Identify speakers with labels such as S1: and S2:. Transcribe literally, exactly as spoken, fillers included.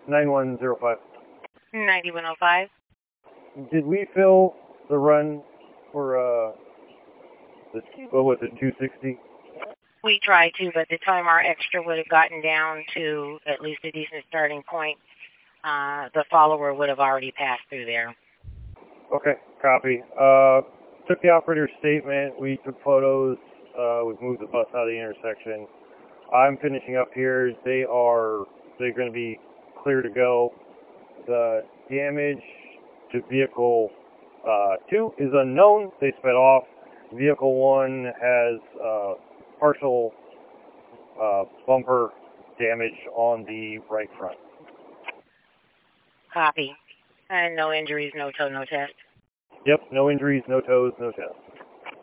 S1: nine one zero five.
S2: ninety-one oh five.
S1: Did we fill the run for, uh, the, what was it, two sixty?
S2: We tried to, but the time our extra would have gotten down to at least a decent starting point, uh, the follower would have already passed through there.
S1: Okay, copy. Uh, took the operator's statement. We took photos. Uh, we've moved the bus out of the intersection. I'm finishing up here. They are, they're going to be clear to go. The damage to vehicle uh, two is unknown. They sped off. Vehicle one has uh, partial uh, bumper damage on the right front.
S2: Copy. And no injuries, no tow, no test.
S1: Yep, no injuries, no tows, no tests.